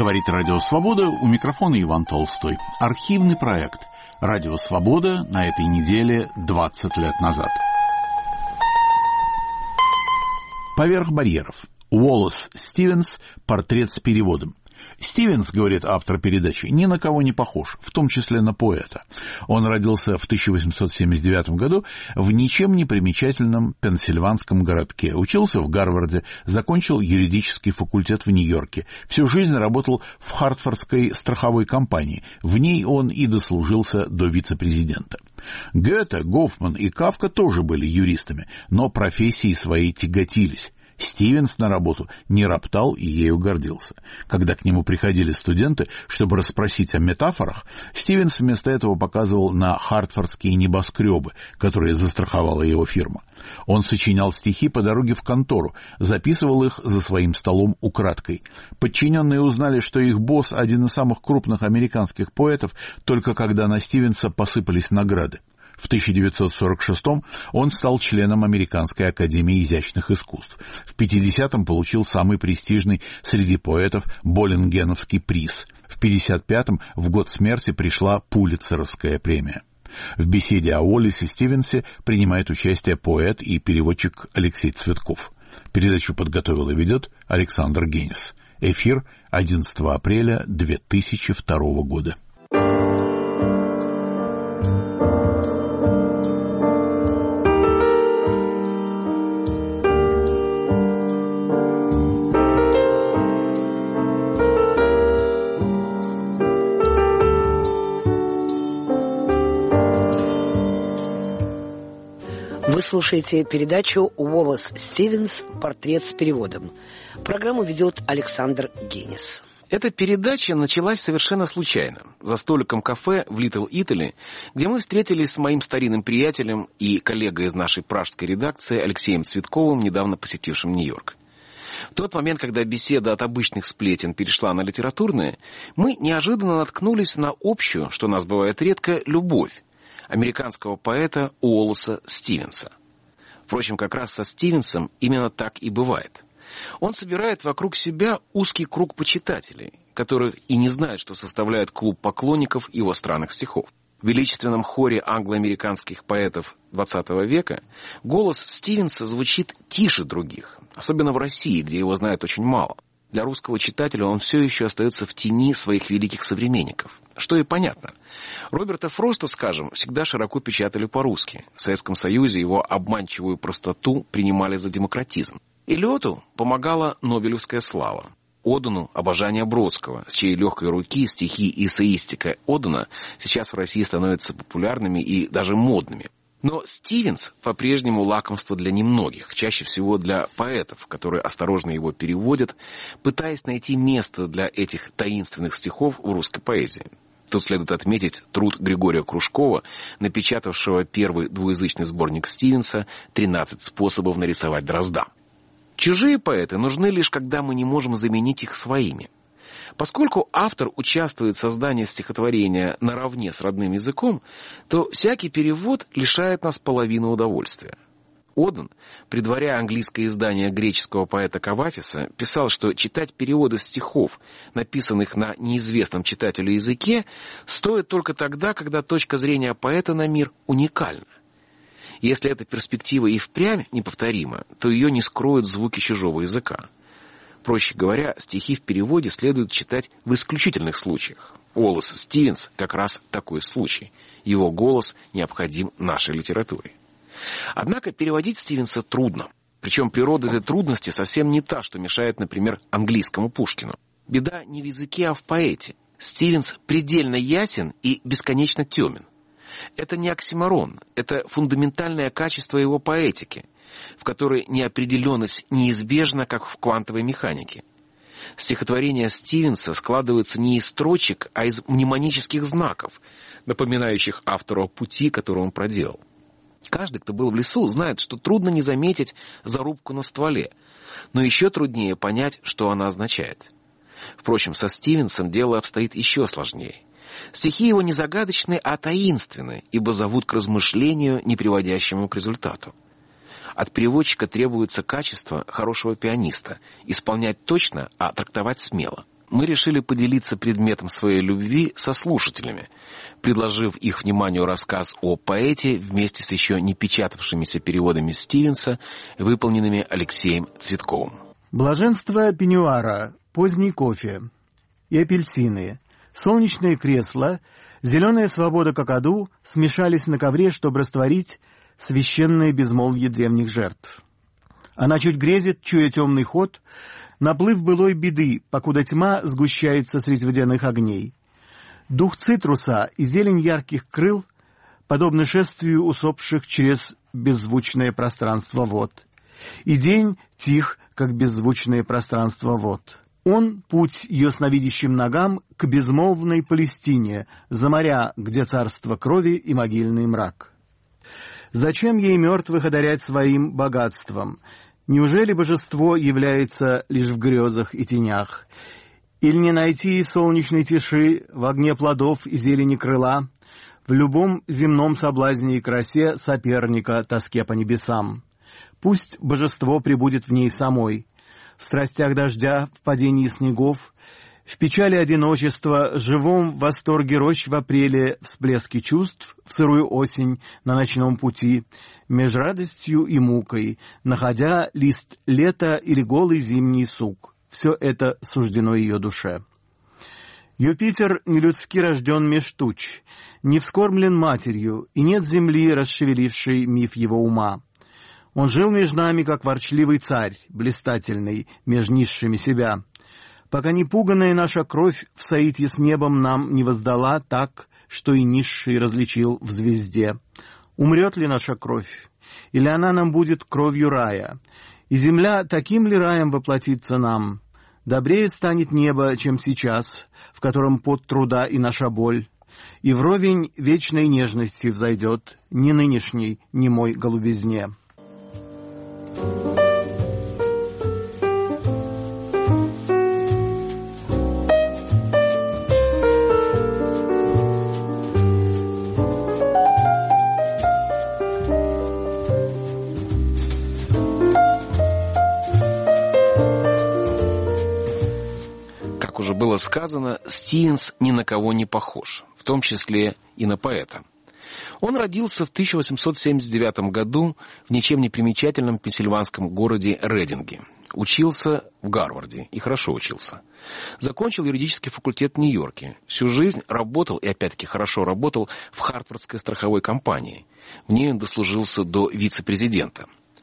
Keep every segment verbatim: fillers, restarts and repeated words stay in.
Говорит Радио Свобода, у микрофона Иван Толстой. Архивный проект Радио Свобода на этой неделе двадцать лет назад. Поверх барьеров. Уоллес Стивенс. Портрет с переводом. Стивенс, говорит автор передачи, ни на кого не похож, в том числе на поэта. Он родился в тысяча восемьсот семьдесят девятом году в ничем не примечательном пенсильванском городке. Учился в Гарварде, закончил юридический факультет в Нью-Йорке. Всю жизнь работал в Хартфордской страховой компании. В ней он и дослужился до вице-президента. Гёте, Гофман и Кафка тоже были юристами, но профессией своей тяготились. Стивенс на работу не роптал и ею гордился. Когда к нему приходили студенты, чтобы расспросить о метафорах, Стивенс вместо этого показывал на хартфордские небоскребы, которые застраховала его фирма. Он сочинял стихи по дороге в контору, записывал их за своим столом украдкой. Подчиненные узнали, что их босс — один из самых крупных американских поэтов, только когда на Стивенса посыпались награды. В тысяча девятьсот сорок шестом он стал членом Американской академии изящных искусств. В пятидесятом получил самый престижный среди поэтов Боллингеновский приз. В пятьдесят пятом, в год смерти, пришла Пулитцеровская премия. В беседе о Уоллесе Стивенсе принимает участие поэт и переводчик Алексей Цветков. Передачу подготовил и ведет Александр Генис. Эфир одиннадцатого апреля две тысячи второго года. Вы слушаете передачу «Уоллес Стивенс. Портрет с переводом». Программу ведет Александр Генис. Эта передача началась совершенно случайно, за столиком кафе в Литл Итали, где мы встретились с моим старинным приятелем и коллегой из нашей пражской редакции Алексеем Цветковым, недавно посетившим Нью-Йорк. В тот момент, когда беседа от обычных сплетен перешла на литературные, мы неожиданно наткнулись на общую, что у нас бывает редко, любовь американского поэта Уоллеса Стивенса. Впрочем, как раз со Стивенсом именно так и бывает. Он собирает вокруг себя узкий круг почитателей, которых и не знают, что составляет клуб поклонников его странных стихов. В величественном хоре англо-американских поэтов двадцатого века голос Стивенса звучит тише других, особенно в России, где его знают очень мало. Для русского читателя он все еще остается в тени своих великих современников. Что и понятно. Роберта Фроста, скажем, всегда широко печатали по-русски. В Советском Союзе его обманчивую простоту принимали за демократизм. Элиоту помогала нобелевская слава. Одану — обожание Бродского, с чьей легкой руки стихи и эссеистика Одана сейчас в России становятся популярными и даже модными. Но Стивенс по-прежнему лакомство для немногих, чаще всего для поэтов, которые осторожно его переводят, пытаясь найти место для этих таинственных стихов в русской поэзии. Тут следует отметить труд Григория Кружкова, напечатавшего первый двуязычный сборник Стивенса «тринадцать способов нарисовать дрозда». Чужие поэты нужны лишь, когда мы не можем заменить их своими. Поскольку автор участвует в создании стихотворения наравне с родным языком, то всякий перевод лишает нас половины удовольствия. Одан, предваряя английское издание греческого поэта Кавафиса, писал, что читать переводы стихов, написанных на неизвестном читателю языке, стоит только тогда, когда точка зрения поэта на мир уникальна. Если эта перспектива и впрямь неповторима, то ее не скроют звуки чужого языка. Проще говоря, стихи в переводе следует читать в исключительных случаях. Уоллес Стивенс как раз такой случай. Его голос необходим нашей литературе. Однако переводить Стивенса трудно. Причем природа этой трудности совсем не та, что мешает, например, английскому Пушкину. Беда не в языке, а в поэте. Стивенс предельно ясен и бесконечно темен. Это не оксиморон, это фундаментальное качество его поэтики, в которой неопределенность неизбежна, как в квантовой механике. Стихотворения Стивенса складываются не из строчек, а из мнемонических знаков, напоминающих автору о пути, который он проделал. Каждый, кто был в лесу, знает, что трудно не заметить зарубку на стволе, но еще труднее понять, что она означает. Впрочем, со Стивенсом дело обстоит еще сложнее. Стихи его не загадочны, а таинственны, ибо зовут к размышлению, не приводящему к результату. От переводчика требуется качество хорошего пианиста — исполнять точно, а трактовать смело. мы решили поделиться предметом своей любви со слушателями, предложив их вниманию рассказ о поэте вместе с еще не печатавшимися переводами Стивенса, выполненными Алексеем Цветковым. «Блаженство пеньюара», «Поздний кофе» и апельсины, солнечное кресло, зеленая свобода какаду смешались на ковре, чтобы растворить священное безмолвие древних жертв. Она чуть грезит, чуя темный ход, наплыв былой беды, покуда тьма сгущается средь водяных огней. Дух цитруса и зелень ярких крыл подобны шествию усопших через беззвучное пространство вод. И день тих, как беззвучное пространство вод. Он — путь ее сновидящим ногам к безмолвной Палестине, за моря, где царство крови и могильный мрак. Зачем ей мертвых одарять своим богатством? Неужели божество является лишь в грезах и тенях? Или не найти солнечной тиши в огне плодов и зелени крыла, в любом земном соблазне и красе соперника тоске по небесам? Пусть божество пребудет в ней самой, в страстях дождя, в падении снегов, в печали одиночества, живом восторге рощ в апреле, всплески чувств, в сырую осень на ночном пути, меж радостью и мукой, находя лист лета или голый зимний сук. Все это суждено ее душе. Юпитер нелюдски рожден меж туч, не вскормлен матерью, и нет земли, расшевелившей миф его ума. Он жил между нами, как ворчливый царь, блистательный, меж низшими себя, пока непуганная наша кровь в соитье с небом нам не воздала так, что и низший различил в звезде. Умрет ли наша кровь, или она нам будет кровью рая? И земля таким ли раем воплотится нам? Добрее станет небо, чем сейчас, в котором пот труда и наша боль, и вровень вечной нежности взойдет, ни нынешней, ни мой голубизне. Было сказано, Стивенс ни на кого не похож, в том числе и на поэта. Он родился в тысяча восемьсот семьдесят девятом году в ничем не примечательном пенсильванском городе Рейдинге. Учился в Гарварде и хорошо учился. Закончил юридический факультет в Нью-Йорке. Всю жизнь работал, и опять-таки хорошо работал, в Хартфордской страховой компании. В ней он дослужился до вице-президента.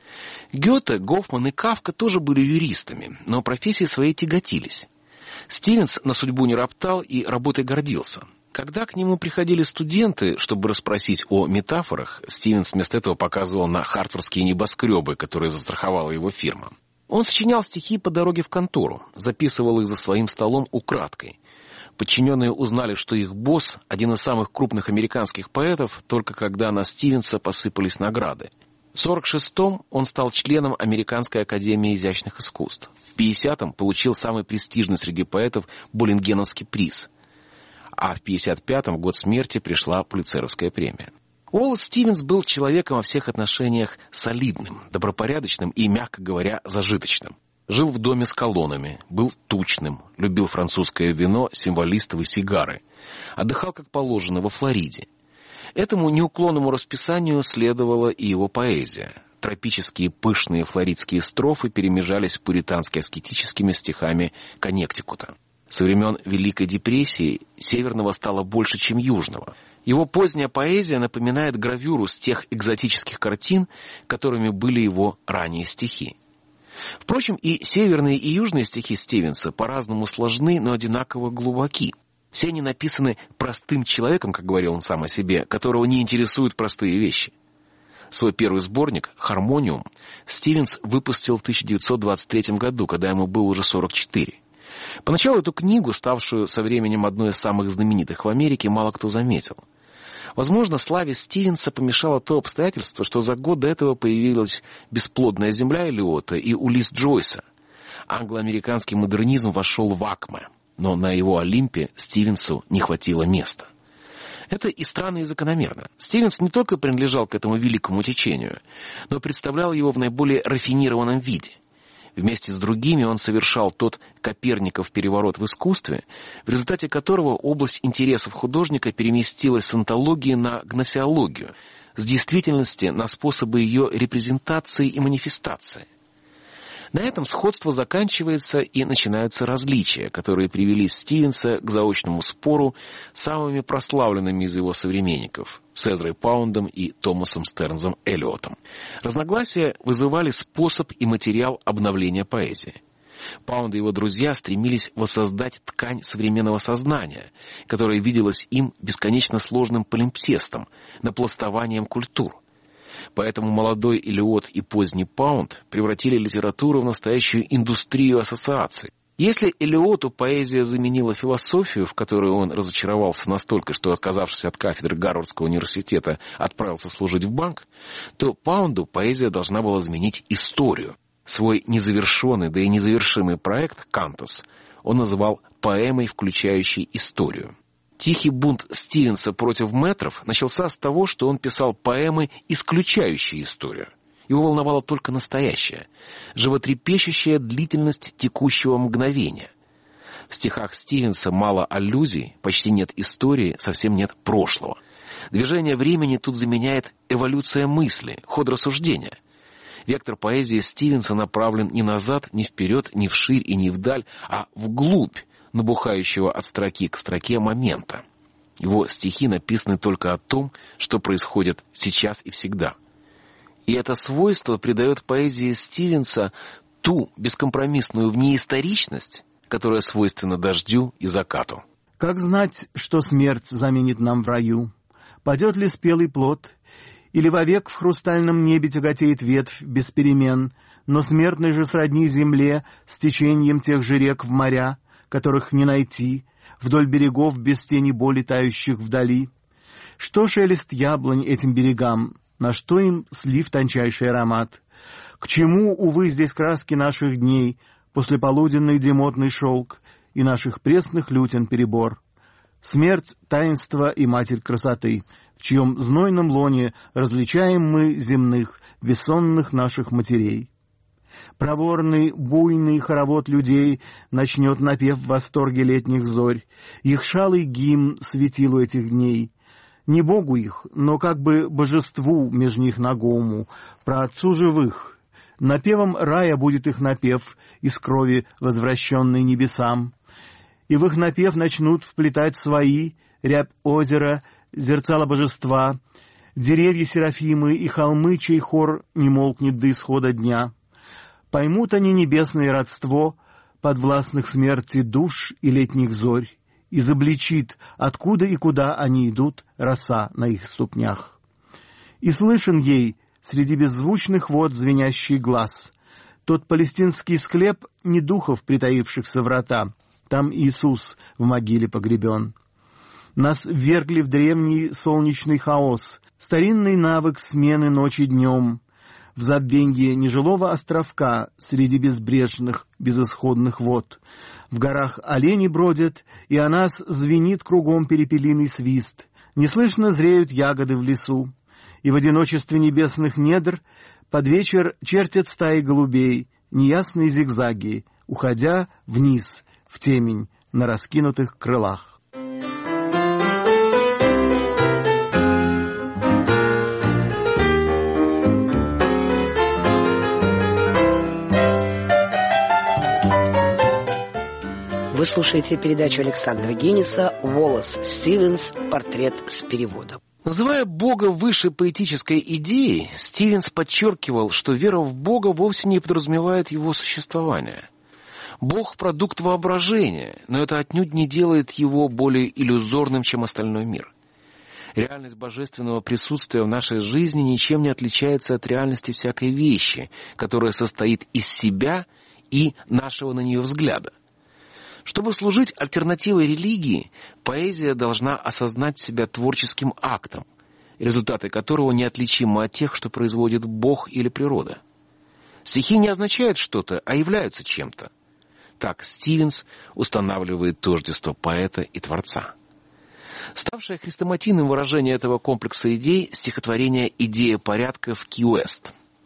Гёте, Гофман и Кафка тоже были юристами, но профессии своей тяготились. Стивенс на судьбу не роптал и работой гордился. Когда к нему приходили студенты, чтобы расспросить о метафорах, Стивенс вместо этого показывал на хартфордские небоскребы, которые застраховала его фирма. Он сочинял стихи по дороге в контору, записывал их за своим столом украдкой. Подчиненные узнали, что их босс – один из самых крупных американских поэтов, только когда на Стивенса посыпались награды. В сорок шестом он стал членом Американской академии изящных искусств. В пятидесятом получил самый престижный среди поэтов Буллингеновский приз. А в пятьдесят пятом, в год смерти, пришла Пулитцеровская премия. Уоллес Стивенс был человеком во всех отношениях солидным, добропорядочным и, мягко говоря, зажиточным. Жил в доме с колоннами, был тучным, любил французское вино, символистов и сигары. Отдыхал, как положено, во Флориде. Этому неуклонному расписанию следовала и его поэзия. Тропические пышные флоридские строфы перемежались с пуританско-аскетическими стихами Коннектикута. Со времен Великой депрессии северного стало больше, чем южного. Его поздняя поэзия напоминает гравюру с тех экзотических картин, которыми были его ранние стихи. Впрочем, и северные, и южные стихи Стивенса по-разному сложны, но одинаково глубоки. Все они написаны простым человеком, как говорил он сам о себе, которого не интересуют простые вещи. Свой первый сборник «Хармониум» Стивенс выпустил в тысяча девятьсот двадцать третьем году, когда ему было уже сорок четыре. Поначалу эту книгу, ставшую со временем одной из самых знаменитых в Америке, мало кто заметил. Возможно, славе Стивенса помешало то обстоятельство, что за год до этого появилась «Бесплодная земля» Элиота и «Улисс» Джойса. Англо-американский модернизм вошел в акме, но на его Олимпе Стивенсу не хватило места. Это и странно, и закономерно. Стивенс не только принадлежал к этому великому течению, но представлял его в наиболее рафинированном виде. Вместе с другими он совершал тот Коперников переворот в искусстве, в результате которого область интересов художника переместилась с онтологии на гносеологию, с действительности на способы ее репрезентации и манифестации. На этом сходство заканчивается и начинаются различия, которые привели Стивенса к заочному спору с самыми прославленными из его современников – с Эзрой Паундом и Томасом Стернзом Эллиотом. Разногласия вызывали способ и материал обновления поэзии. Паунд и его друзья стремились воссоздать ткань современного сознания, которая виделась им бесконечно сложным полимпсестом, напластованием культур. Поэтому молодой Эллиот и поздний Паунд превратили литературу в настоящую индустрию ассоциаций. Если Эллиоту поэзия заменила философию, в которой он разочаровался настолько, что, отказавшись от кафедры Гарвардского университета, отправился служить в банк, то Паунду поэзия должна была заменить историю. Свой незавершенный, да и незавершимый проект «Кантос» он называл поэмой, включающей историю. Тихий бунт Стивенса против мэтров начался с того, что он писал поэмы, исключающие историю. Его волновала только настоящее, животрепещущая длительность текущего мгновения. В стихах Стивенса мало аллюзий, почти нет истории, совсем нет прошлого. Движение времени тут заменяет эволюция мысли, ход рассуждения. Вектор поэзии Стивенса направлен не назад, не вперед, не вширь и не вдаль, а вглубь набухающего от строки к строке момента. Его стихи написаны только о том, что происходит сейчас и всегда. И это свойство придает поэзии Стивенса ту бескомпромиссную внеисторичность, которая свойственна дождю и закату. Как знать, что смерть заменит нам в раю? Падет ли спелый плод? Или вовек в хрустальном небе тяготеет ветвь без перемен, но смертный же сродни земле с течением тех же рек в моря, которых не найти, вдоль берегов без тени боли тающих вдали? Что шелест яблонь этим берегам? На что им слив тончайший аромат? К чему, увы, здесь краски наших дней, послеполуденный дремотный шелк и наших пресных лютен перебор? Смерть — таинство и матерь красоты, в чьем знойном лоне различаем мы земных, бессонных наших матерей. Проворный, буйный хоровод людей начнет напев в восторге летних зорь, их шалый гимн светилу этих дней. Не Богу их, но как бы божеству меж них нагому, праотцу живых. Напевом рая будет их напев, из крови возвращенный небесам. И в их напев начнут вплетать свои, рябь озера, зерцало божества, деревья серафимы и холмы, чей хор не молкнет до исхода дня. Поймут они небесное родство подвластных смерти душ и летних зорь, изобличит, откуда и куда они идут, роса на их ступнях. И слышен ей среди беззвучных вод звенящий глаз. Тот палестинский склеп не духов, притаившихся врата, там Иисус в могиле погребен. Нас ввергли в древний солнечный хаос, старинный навык смены ночи днем, в забвенье нежилого островка среди безбрежных, безысходных вод. В горах олени бродят, и о нас звенит кругом перепелиный свист. Неслышно зреют ягоды в лесу, и в одиночестве небесных недр под вечер чертят стаи голубей, неясные зигзаги, уходя вниз, в темень, на раскинутых крылах. Вы слушаете передачу Александра Генниса «Уоллес Стивенс. Портрет с переводом». Называя Бога выше поэтической идеи, Стивенс подчеркивал, что вера в Бога вовсе не подразумевает его существование. Бог – продукт воображения, но это отнюдь не делает его более иллюзорным, чем остальной мир. Реальность божественного присутствия в нашей жизни ничем не отличается от реальности всякой вещи, которая состоит из себя и нашего на нее взгляда. Чтобы служить альтернативой религии, поэзия должна осознать себя творческим актом, результаты которого неотличимы от тех, что производит Бог или природа. Стихи не означают что-то, а являются чем-то. Так Стивенс устанавливает тождество поэта и творца. Ставшее хрестоматийным выражение этого комплекса идей — стихотворение «Идея порядка» в Ки Уэст.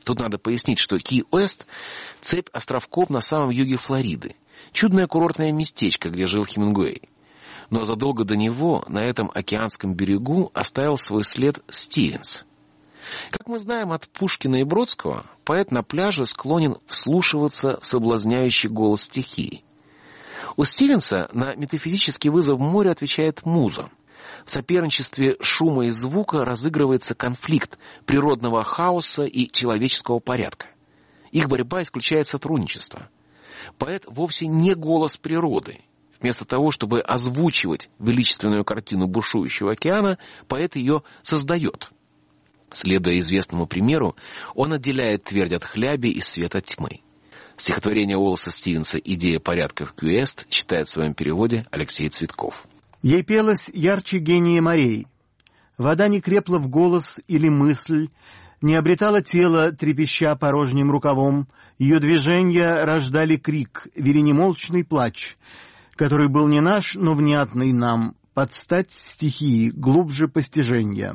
Тут надо пояснить, что Ки-Уэст — цепь островков на самом юге Флориды. Чудное курортное местечко, где жил Хемингуэй. Но задолго до него на этом океанском берегу оставил свой след Стивенс. Как мы знаем от Пушкина и Бродского, поэт на пляже склонен вслушиваться в соблазняющий голос стихии. У Стивенса на метафизический вызов моря отвечает муза. В соперничестве шума и звука разыгрывается конфликт природного хаоса и человеческого порядка. Их борьба исключает сотрудничество. Поэт вовсе не голос природы. Вместо того, чтобы озвучивать величественную картину бушующего океана, поэт ее создает. Следуя известному примеру, он отделяет твердь от хляби и свет от тьмы. Стихотворение Уоллеса Стивенса «Идея порядка в Ки-Уэст» читает в своем переводе Алексей Цветков. Ей пелось ярче гения морей. Вода не крепла в голос или мысль, не обретала тело, трепеща порожним рукавом. Ее движения рождали крик, вели немолчный плач, который был не наш, но внятный нам, под стать стихии, глубже постижения.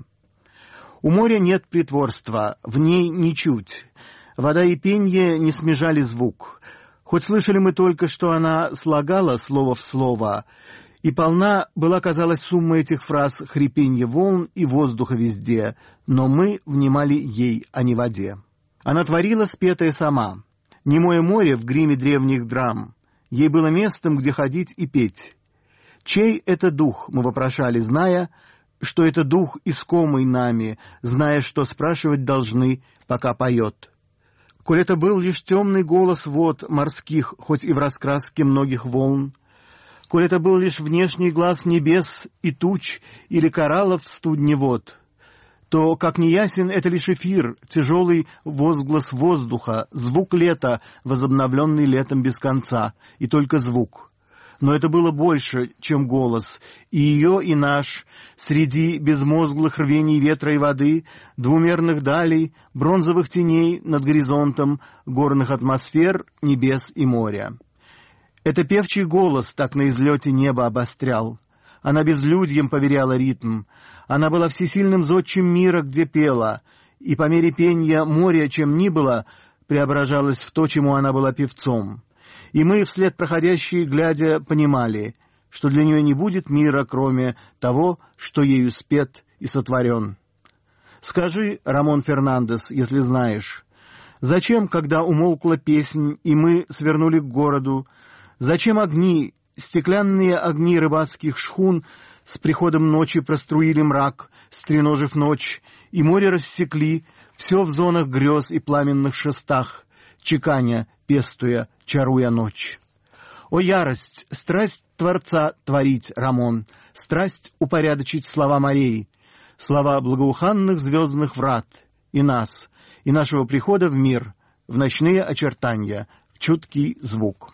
У моря нет притворства, в ней ничуть. Вода и пенье не смежали звук. Хоть слышали мы только, что она слагала слово в слово, и полна была, казалось, сумма этих фраз хрипенья волн и воздуха везде, но мы внимали ей, а не воде. Она творила спетое сама. Немое море в гриме древних драм. Ей было местом, где ходить и петь. Чей это дух, мы вопрошали, зная, что это дух, искомый нами, зная, что спрашивать должны, пока поет. Коль это был лишь темный голос вод морских, хоть и в раскраске многих волн, коль это был лишь внешний глаз небес и туч или кораллов в студне вод, то, как неясен, это лишь эфир, тяжелый возглас воздуха, звук лета, возобновленный летом без конца, и только звук. Но это было больше, чем голос, и ее, и наш, среди безмозглых рвений ветра и воды, двумерных далей, бронзовых теней над горизонтом, горных атмосфер, небес и моря. Это певчий голос так на излете неба обострял. Она безлюдьем поверяла ритм. Она была всесильным зодчим мира, где пела, и по мере пенья моря, чем ни было, преображалась в то, чему она была певцом. И мы, вслед проходящие, глядя, понимали, что для нее не будет мира, кроме того, что ею спет и сотворен. Скажи, Рамон Фернандес, если знаешь, зачем, когда умолкла песнь, и мы свернули к городу, зачем огни, стеклянные огни рыбацких шхун с приходом ночи проструили мрак, стреножив ночь, и море рассекли, все в зонах грез и пламенных шестах, чеканя, пестуя, чаруя ночь. О ярость, страсть Творца творить, Рамон, страсть упорядочить слова морей, слова благоуханных звездных врат, и нас, и нашего прихода в мир, в ночные очертания, в чуткий звук.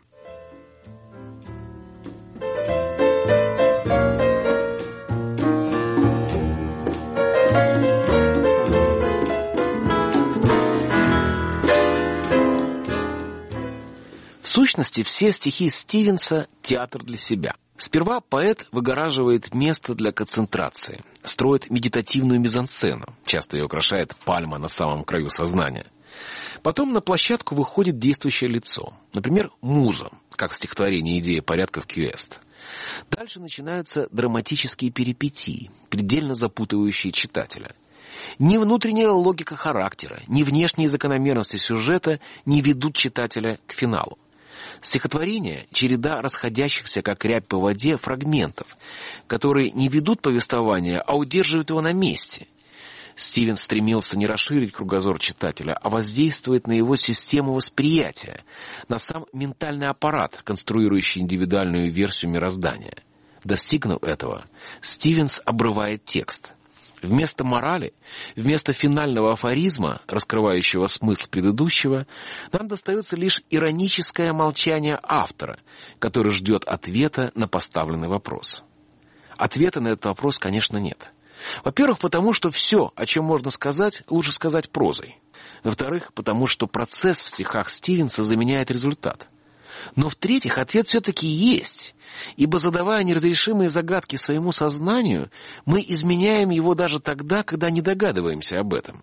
В сущности, все стихи Стивенса — театр для себя. Сперва поэт выгораживает место для концентрации, строит медитативную мизансцену, часто ее украшает пальма на самом краю сознания. Потом на площадку выходит действующее лицо, например, муза, как в стихотворении «Идея порядка в Ки-Уэст». Дальше начинаются драматические перипетии, предельно запутывающие читателя. Ни внутренняя логика характера, ни внешние закономерности сюжета не ведут читателя к финалу. Стихотворение — череда расходящихся, как рябь по воде, фрагментов, которые не ведут повествования, а удерживают его на месте. Стивенс стремился не расширить кругозор читателя, а воздействовать на его систему восприятия, на сам ментальный аппарат, конструирующий индивидуальную версию мироздания. Достигнув этого, Стивенс обрывает текст. Вместо морали, вместо финального афоризма, раскрывающего смысл предыдущего, нам достается лишь ироническое молчание автора, который ждет ответа на поставленный вопрос. Ответа на этот вопрос, конечно, нет. Во-первых, потому что все, о чем можно сказать, лучше сказать прозой. Во-вторых, потому что процесс в стихах Стивенса заменяет результат. Но в-третьих, ответ все-таки есть, ибо, задавая неразрешимые загадки своему сознанию, мы изменяем его даже тогда, когда не догадываемся об этом.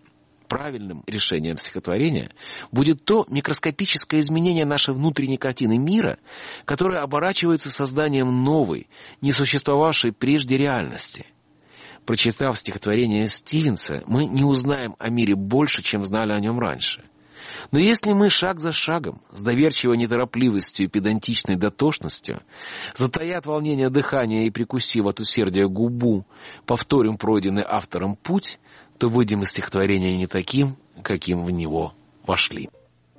правильным решением стихотворения будет то микроскопическое изменение нашей внутренней картины мира, которое оборачивается созданием новой, не существовавшей прежде реальности. Прочитав стихотворение Стивенса, мы не узнаем о мире больше, чем знали о нем раньше. Но если мы шаг за шагом, с доверчивой неторопливостью и педантичной дотошностью, затаят волнение дыхания и прикусив от усердия губу, повторим пройденный автором путь, то выйдем из стихотворения не таким, каким в него вошли.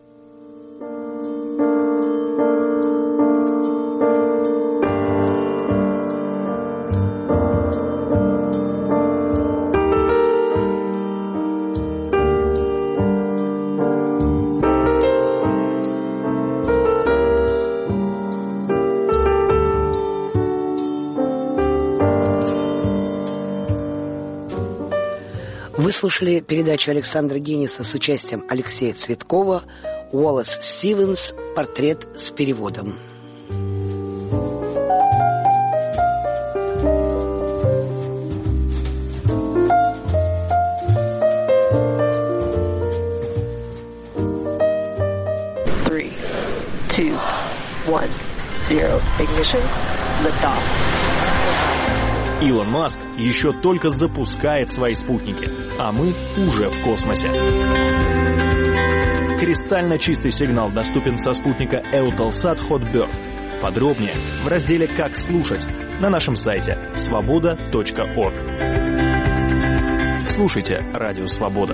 Вы слушали передачу Александра Гениса с участием Алексея Цветкова «Уоллес Стивенс. Портрет с переводом». Three, two, one, zero. Ignition. Lift off. Илон Маск еще только запускает свои спутники, а мы уже в космосе. Кристально чистый сигнал доступен со спутника Eutelsat Hotbird. Подробнее в разделе «Как слушать» на нашем сайте свобода точка орг. Слушайте Радио Свобода.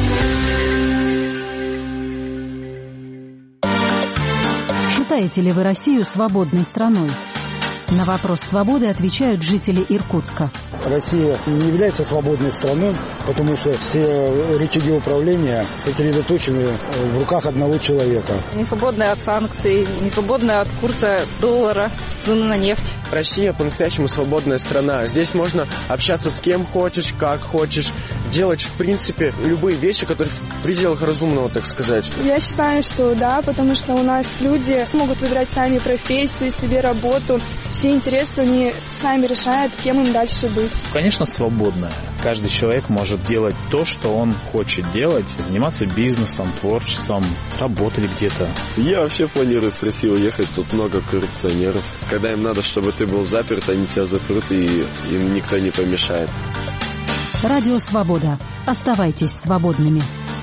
Считаете ли вы Россию свободной страной? На вопрос свободы отвечают жители Иркутска. Россия не является свободной страной, потому что все рычаги управления сосредоточены в руках одного человека. Не свободная от санкций, не свободная от курса доллара, цены на нефть. Россия по-настоящему свободная страна. Здесь можно общаться с кем хочешь, как хочешь, делать, в принципе, любые вещи, которые в пределах разумного, так сказать. Я считаю, что да, потому что у нас люди могут выбирать сами профессию, себе работу. Все интересы они сами решают, кем им дальше быть. Конечно, свободно. Каждый человек может делать то, что он хочет делать, заниматься бизнесом, творчеством, работать где-то. Я вообще планирую с России уехать, тут много коррупционеров. Когда им надо, чтобы ты был заперт, они тебя запрут, и им никто не помешает. Радио Свобода. Оставайтесь свободными.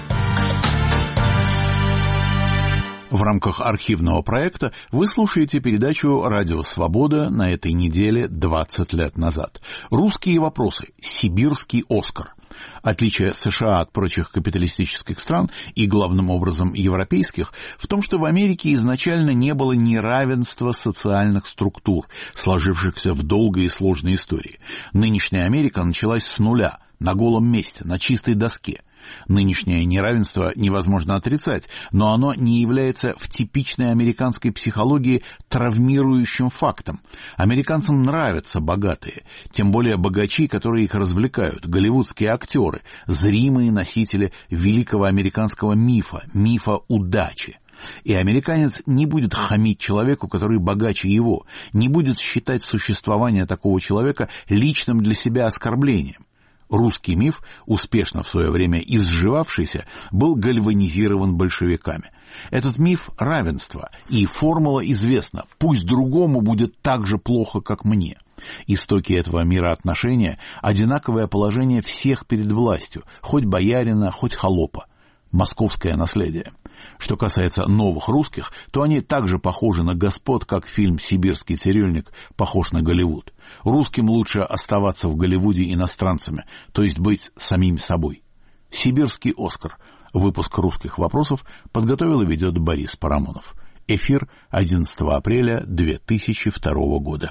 В рамках архивного проекта вы слушаете передачу «Радио Свобода» на этой неделе двадцать лет назад. Русские вопросы. Сибирский Оскар. Отличие США от прочих капиталистических стран и, главным образом, европейских, в том, что в Америке изначально не было неравенства социальных структур, сложившихся в долгой и сложной истории. Нынешняя Америка началась с нуля, на голом месте, на чистой доске. Нынешнее неравенство невозможно отрицать, но оно не является в типичной американской психологии травмирующим фактом. Американцам нравятся богатые, тем более богачи, которые их развлекают, голливудские актеры, зримые носители великого американского мифа, мифа удачи. И американец не будет хамить человеку, который богаче его, не будет считать существование такого человека личным для себя оскорблением. Русский миф, успешно в свое время изживавшийся, был гальванизирован большевиками. Этот миф — равенство, и формула известна: пусть другому будет так же плохо, как мне. Истоки этого мироотношения — одинаковое положение всех перед властью, хоть боярина, хоть холопа. Московское наследие. Что касается новых русских, то они также похожи на господ, как фильм «Сибирский цирюльник» похож на Голливуд. Русским лучше оставаться в Голливуде иностранцами, то есть быть самими собой. «Сибирский Оскар». Выпуск «Русских вопросов» подготовил и ведет Борис Парамонов. Эфир одиннадцатого апреля две тысячи второго года.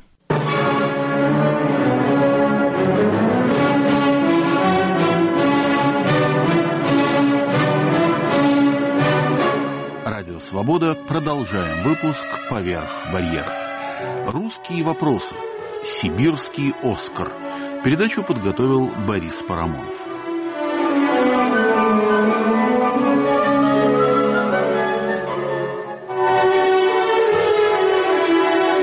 Радио «Свобода». Продолжаем выпуск «Поверх барьеров». Русские вопросы. Сибирский Оскар. Передачу подготовил Борис Парамонов.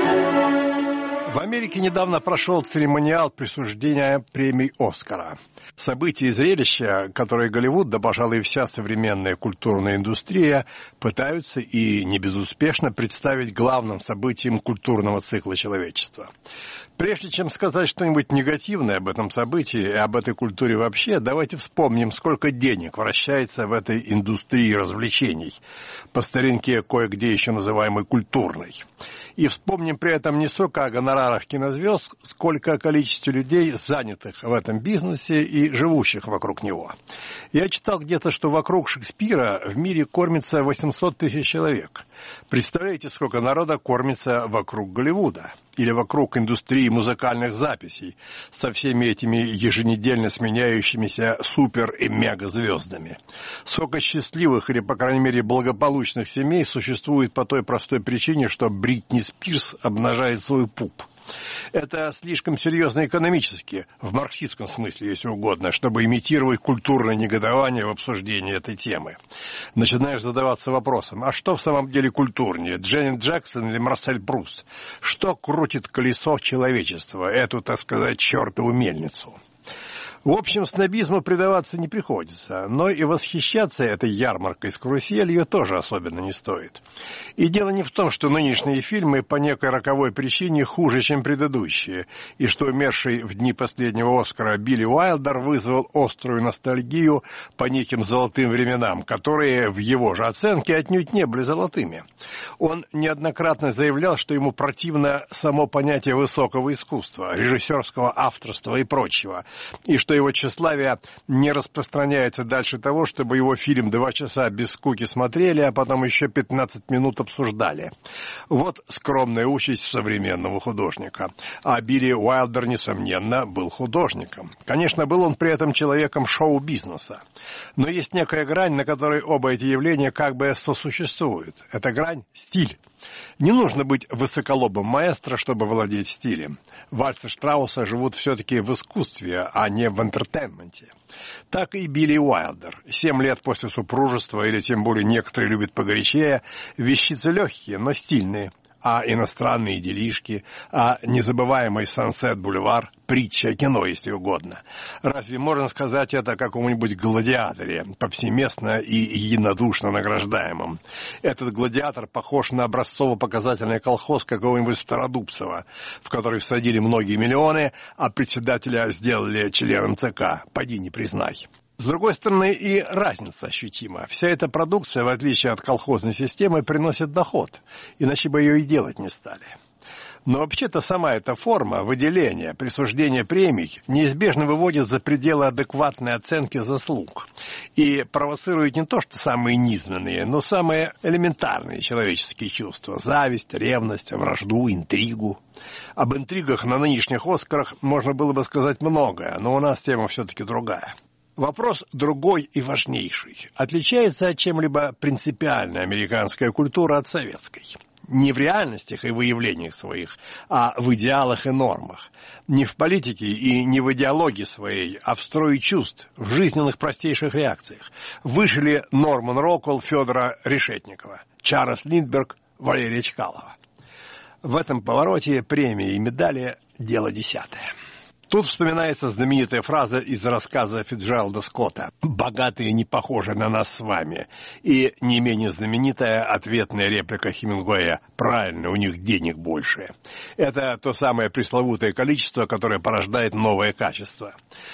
В Америке недавно прошел церемониал присуждения премии «Оскара». События и зрелища, которые Голливуд, да, пожалуй, и вся современная культурная индустрия пытаются и не безуспешно представить главным событием культурного цикла человечества. Прежде чем сказать что-нибудь негативное об этом событии и об этой культуре вообще, давайте вспомним, сколько денег вращается в этой индустрии развлечений, по старинке кое-где еще называемой культурной. И вспомним при этом не столько о гонорарах кинозвезд, сколько о количестве людей, занятых в этом бизнесе и живущих вокруг него. Я читал где-то, что вокруг Шекспира в мире кормится восемьсот тысяч человек. Представляете, сколько народа кормится вокруг Голливуда? Или вокруг индустрии музыкальных записей со всеми этими еженедельно сменяющимися супер- и мегазвездами. Сколько счастливых или, по крайней мере, благополучных семей существует по той простой причине, что Бритни Спирс обнажает свой пуп. Это слишком серьезно экономически, в марксистском смысле, если угодно, чтобы имитировать культурное негодование в обсуждении этой темы. Начинаешь задаваться вопросом, а что в самом деле культурнее, Дженнет Джексон или Марсель Прус? Что крутит колесо человечества, эту, так сказать, чертову мельницу? В общем, снобизму предаваться не приходится, но и восхищаться этой ярмаркой с каруселью тоже особенно не стоит. И дело не в том, что нынешние фильмы по некой роковой причине хуже, чем предыдущие, и что умерший в дни последнего Оскара Билли Уайлдер вызвал острую ностальгию по неким золотым временам, которые в его же оценке отнюдь не были золотыми. Он неоднократно заявлял, что ему противно само понятие высокого искусства, режиссерского авторства и прочего, и что что его тщеславие не распространяется дальше того, чтобы его фильм два часа без скуки смотрели, а потом еще пятнадцать минут обсуждали. Вот скромная участь современного художника. А Билли Уайлдер, несомненно, был художником. Конечно, был он при этом человеком шоу-бизнеса. Но есть некая грань, на которой оба эти явления как бы сосуществуют. Эта грань – стиль. Не нужно быть высоколобым маэстро, чтобы владеть стилем. Вальсы Штрауса живут все-таки в искусстве, а не в энтертейнменте. Так и Билли Уайлдер. Семь лет после супружества, или тем более некоторые любят погорячее, вещицы легкие, но стильные. А иностранные делишки, а незабываемый Сансет-бульвар, притча кино, если угодно. Разве можно сказать это какому-нибудь гладиаторе, повсеместно и единодушно награждаемом? Этот гладиатор похож на образцово-показательный колхоз какого-нибудь Стародубцева, в который всадили многие миллионы, а председателя сделали членом ЦК. Поди не признай. С другой стороны, и разница ощутима. Вся эта продукция, в отличие от колхозной системы, приносит доход, иначе бы ее и делать не стали. Но вообще-то сама эта форма выделения, присуждения премий неизбежно выводит за пределы адекватной оценки заслуг и провоцирует не то что самые низменные, но самые элементарные человеческие чувства – зависть, ревность, вражду, интригу. Об интригах на нынешних «Оскарах» можно было бы сказать многое, но у нас тема все-таки другая. Вопрос другой и важнейший. Отличается от чем-либо принципиальная американская культура от советской? Не в реальностях и выявлениях своих, а в идеалах и нормах. Не в политике и не в идеологии своей, а в строе чувств, в жизненных простейших реакциях. Выше ли Норман Роквелл Федора Решетникова, Чарльз Линдберг Валерия Чкалова? В этом повороте премии и медали – дело десятое. Тут вспоминается знаменитая фраза из рассказа Фицджеральда Скотта «Богатые не похожи на нас с вами» и не менее знаменитая ответная реплика Хемингуэя «Правильно, у них денег больше». Это то самое пресловутое количество, которое порождает новое качество.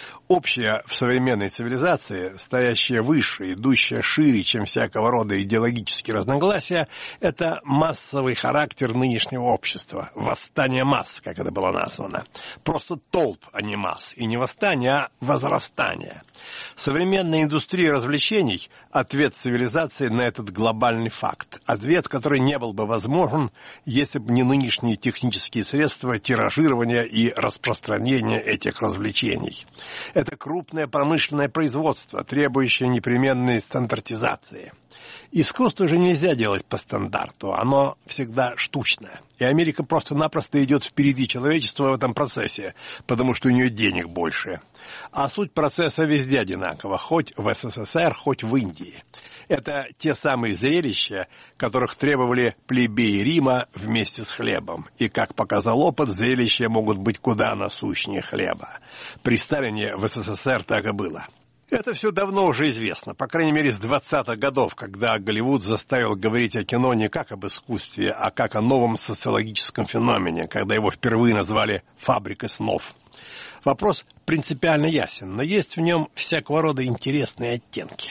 Общее в современной цивилизации, стоящее выше, идущее шире, чем всякого рода идеологические разногласия, это массовый характер нынешнего общества, восстание масс, как это было названо. Просто толп, а не масс, и не восстание, а возрастание. Современная индустрия развлечений – ответ цивилизации на этот глобальный факт. Ответ, который не был бы возможен, если бы не нынешние технические средства тиражирования и распространения этих развлечений. Это крупное промышленное производство, требующее непременной стандартизации. Искусство же нельзя делать по стандарту, оно всегда штучное. И Америка просто-напросто идет впереди человечества в этом процессе, потому что у нее денег больше. А суть процесса везде одинакова, хоть в СССР, хоть в Индии. Это те самые зрелища, которых требовали плебеи Рима вместе с хлебом. И, как показал опыт, зрелища могут быть куда насущнее хлеба. При Сталине в СССР так и было. Это все давно уже известно, по крайней мере с двадцатых годов, когда Голливуд заставил говорить о кино не как об искусстве, а как о новом социологическом феномене, когда его впервые назвали «фабрикой снов». Вопрос принципиально ясен, но есть в нем всякого рода интересные оттенки.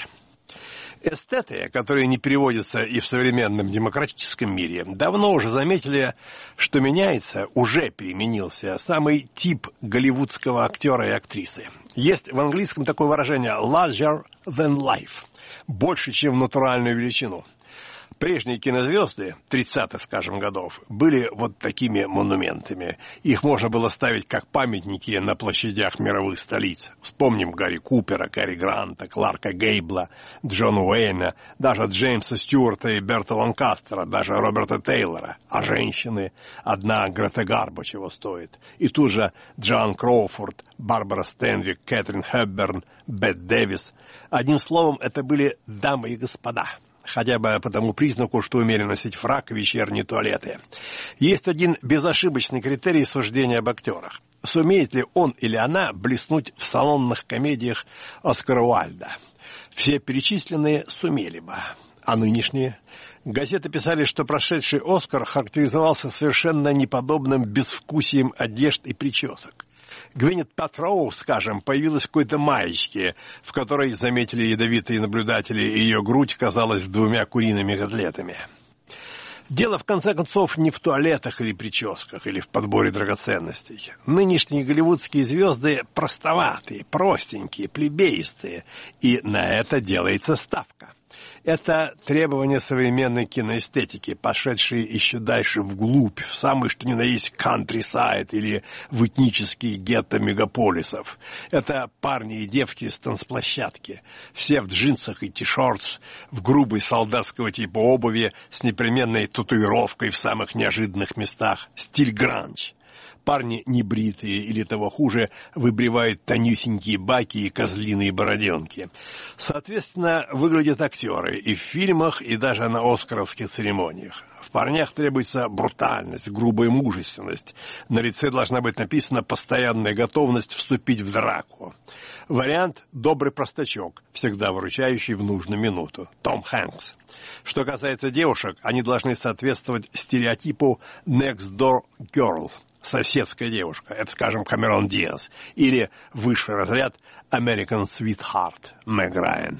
Эстеты, которые не переводятся и в современном демократическом мире, давно уже заметили, что меняется, уже переменился самый тип голливудского актера и актрисы. Есть в английском такое выражение «larger than life» – больше, чем в натуральную величину. Прежние кинозвезды тридцатых, скажем, годов были вот такими монументами. Их можно было ставить как памятники на площадях мировых столиц. Вспомним Гарри Купера, Кэрри Гранта, Кларка Гейбла, Джона Уэйна, даже Джеймса Стюарта и Берта Ланкастера, даже Роберта Тейлора. А женщины, одна Грета Гарбо чего стоит. И тут же Джоан Кроуфорд, Барбара Стэнвик, Кэтрин Хепберн, Бет Дэвис. Одним словом, это были дамы и господа. Хотя бы по тому признаку, что умели носить фрак и вечерние туалеты. Есть один безошибочный критерий суждения об актерах. Сумеет ли он или она блеснуть в салонных комедиях Оскара Уайльда? Все перечисленные сумели бы. А нынешние? Газеты писали, что прошедший Оскар характеризовался совершенно неподобным безвкусием одежд и причесок. Гвинет Пэлтроу, скажем, появилась в какой-то маечке, в которой заметили ядовитые наблюдатели, и ее грудь казалась двумя куриными котлетами. Дело, в конце концов, не в туалетах или прическах, или в подборе драгоценностей. Нынешние голливудские звезды простоватые, простенькие, плебеистые, и на это делается ставка. Это требования современной киноэстетики, пошедшие еще дальше вглубь, в самый что ни на есть кантри-сайд или в этнические гетто мегаполисов. Это парни и девки с танцплощадки, все в джинсах и ти-шортс, в грубой солдатского типа обуви, с непременной татуировкой в самых неожиданных местах, стиль гранж. Парни небритые или того хуже выбривают тонюсенькие баки и козлиные бороденки. Соответственно, выглядят актеры и в фильмах, и даже на оскаровских церемониях. В парнях требуется брутальность, грубая мужественность. На лице должна быть написана постоянная готовность вступить в драку. Вариант «добрый простачок», всегда выручающий в нужную минуту. Том Хэнкс. Что касается девушек, они должны соответствовать стереотипу «next door girl». Соседская девушка, это, скажем, Камерон Диаз, или высший разряд American Sweetheart Мэг Райан.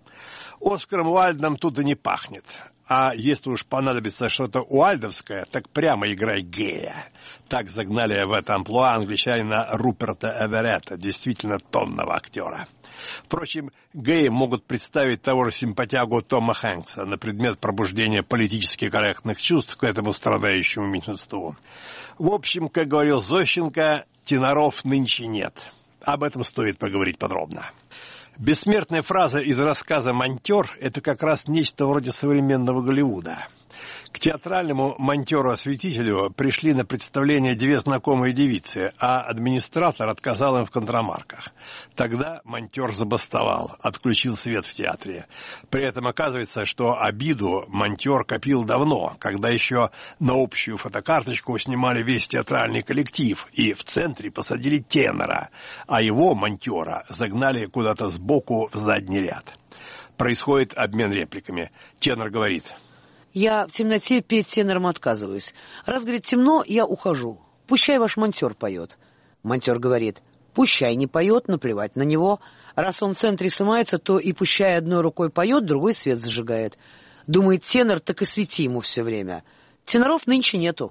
Оскаром Уайльдом тут и не пахнет. А если уж понадобится что-то уайльдовское, так прямо играй гея. Так загнали в это амплуа англичанина Руперта Эверетта, действительно тонного актера. Впрочем, геи могут представить того же симпатягу Тома Хэнкса на предмет пробуждения политически корректных чувств к этому страдающему меньшинству. В общем, как говорил Зощенко, теноров нынче нет. Об этом стоит поговорить подробно. Бессмертная фраза из рассказа «Монтер» — это как раз нечто вроде современного Голливуда. К театральному монтеру-осветителю пришли на представление две знакомые девицы, а администратор отказал им в контрамарках. Тогда монтер забастовал, отключил свет в театре. При этом оказывается, что обиду монтер копил давно, когда еще на общую фотокарточку снимали весь театральный коллектив, и в центре посадили тенора, а его, монтера, загнали куда-то сбоку в задний ряд. Происходит обмен репликами. Тенор говорит: «Я в темноте петь тенором отказываюсь. Раз, говорит, темно, я ухожу. Пущай ваш монтер поет». Монтер говорит: «Пущай не поет, наплевать на него. Раз он в центре снимается, то и пущай одной рукой поет, другой свет зажигает». Думает тенор, так и свети ему все время. Теноров нынче нету.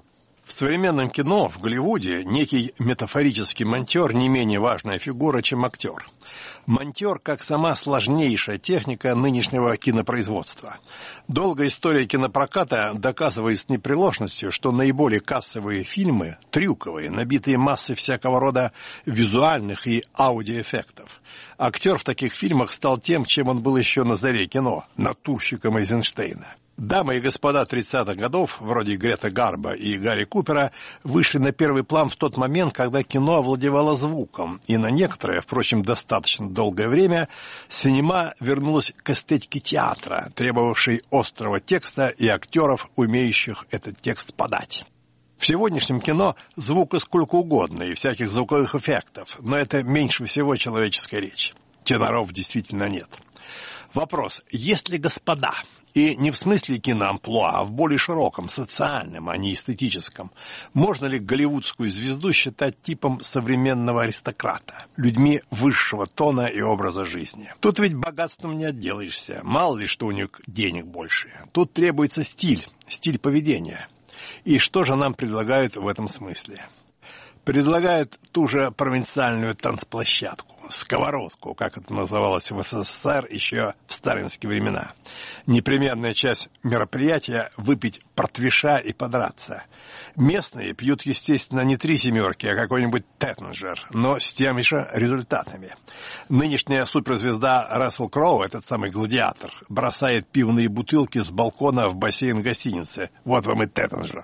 В современном кино в Голливуде некий метафорический монтер не менее важная фигура, чем актер. Монтер как сама сложнейшая техника нынешнего кинопроизводства. Долгая история кинопроката доказывает с непреложностью, что наиболее кассовые фильмы трюковые, набитые массой всякого рода визуальных и аудиоэффектов. Актер в таких фильмах стал тем, чем он был еще на заре кино – натурщиком Эйзенштейна. Дамы и господа тридцатых годов, вроде Грета Гарбо и Гарри Купера, вышли на первый план в тот момент, когда кино овладевало звуком, и на некоторое, впрочем, достаточно долгое время, синема вернулась к эстетике театра, требовавшей острого текста и актеров, умеющих этот текст подать. В сегодняшнем кино звука сколько угодно и всяких звуковых эффектов, но это меньше всего человеческая речь. Теноров действительно нет. Вопрос, есть ли господа? И не в смысле киноамплуа, а в более широком, социальном, а не эстетическом. Можно ли голливудскую звезду считать типом современного аристократа, людьми высшего тона и образа жизни? Тут ведь богатством не отделаешься, мало ли что у них денег больше. Тут требуется стиль, стиль поведения. И что же нам предлагают в этом смысле? Предлагают ту же провинциальную танцплощадку, сковородку, как это называлось в СССР еще в сталинские времена. Непременная часть мероприятия – выпить портвейша и подраться. Местные пьют, естественно, не три семерки, а какой-нибудь Теттенджер, но с теми же результатами. Нынешняя суперзвезда Рассел Кроу, этот самый гладиатор, бросает пивные бутылки с балкона в бассейн гостиницы. Вот вам и Теттенджер.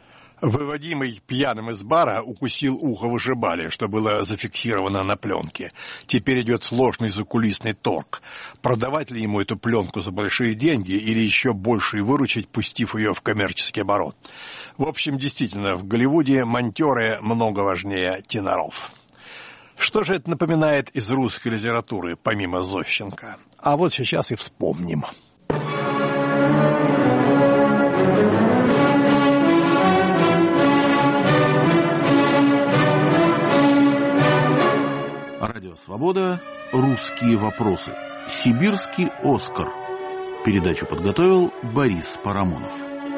Выводимый пьяным из бара укусил ухо вышибали, что было зафиксировано на пленке. Теперь идет сложный закулисный торг. Продавать ли ему эту пленку за большие деньги или еще больше выручить, пустив ее в коммерческий оборот? В общем, действительно, в Голливуде монтеры много важнее теноров. Что же это напоминает из русской литературы, помимо Зощенко? А вот сейчас и вспомним. Радио «Свобода». Русские вопросы. Сибирский Оскар. Передачу подготовил Борис Парамонов.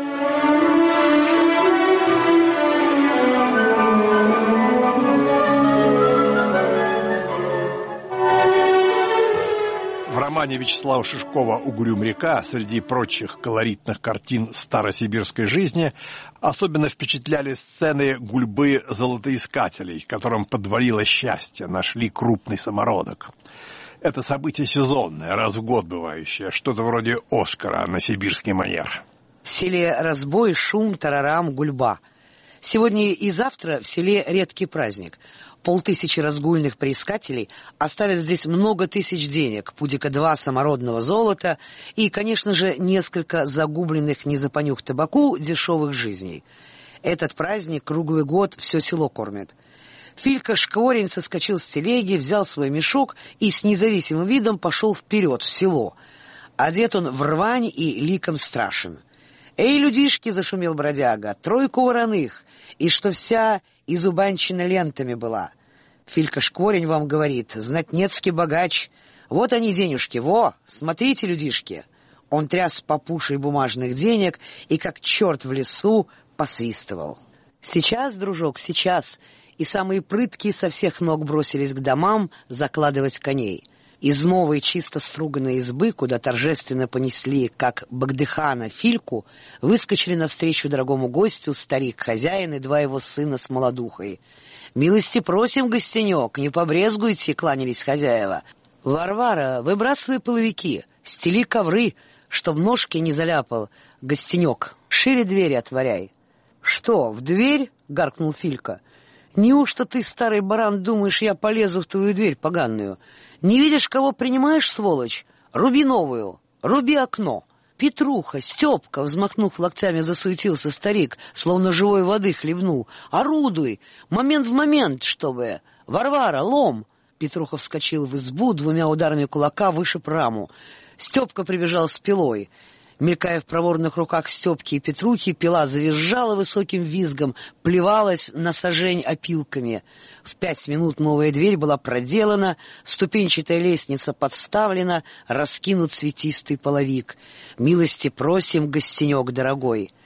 В романе Вячеслава Шишкова «Угрюм река» среди прочих колоритных картин старосибирской жизни особенно впечатляли сцены гульбы золотоискателей, которым подвалило счастье, нашли крупный самородок. Это событие сезонное, раз в год бывающее, что-то вроде Оскара на сибирский манер. В селе разбой, шум, тарарам, гульба. Сегодня и завтра в селе редкий праздник. Полтысячи разгульных приискателей оставят здесь много тысяч денег, пудика два самородного золота и, конечно же, несколько загубленных не за понюх табаку дешевых жизней. Этот праздник круглый год все село кормит. Филька Шкворень соскочил с телеги, взял свой мешок и с независимым видом пошел вперед в село. Одет он в рвань и ликом страшен. «Эй, людишки!» — зашумел бродяга. «Тройку вороных! И что вся изубанчена лентами была!» Филька Шкворень вам говорит: «Знатнецкий богач! Вот они денежки! Во! Смотрите, людишки!» Он тряс попушей бумажных денег и, как черт в лесу, посвистывал. «Сейчас, дружок, сейчас!» И самые прыткие со всех ног бросились к домам закладывать коней. Из новой чисто струганной избы, куда торжественно понесли, как Багдыхана, Фильку, выскочили навстречу дорогому гостю старик-хозяин и два его сына с молодухой. «Милости просим, гостенек, не побрезгуйте», — кланялись хозяева. «Варвара, выбрасывай половики, стели ковры, чтоб ножки не заляпал, гостенек, шире двери отворяй». «Что, в дверь?» — гаркнул Филька. «Неужто ты, старый баран, думаешь, я полезу в твою дверь поганую? Не видишь, кого принимаешь, сволочь? Руби новую, руби окно». «Петруха, Степка!» — взмахнув локтями, засуетился старик, словно живой воды хлебнул. «Орудуй! Момент в момент, чтобы... Варвара, лом!» Петруха вскочил в избу, двумя ударами кулака вышиб раму. Степка прибежал с пилой. Мелькая в проворных руках Степки и Петрухи, пила завизжала высоким визгом, плевалась на сажень опилками. В пять минут новая дверь была проделана, ступенчатая лестница подставлена, раскинут цветистый половик. «Милости просим, гостенек дорогой».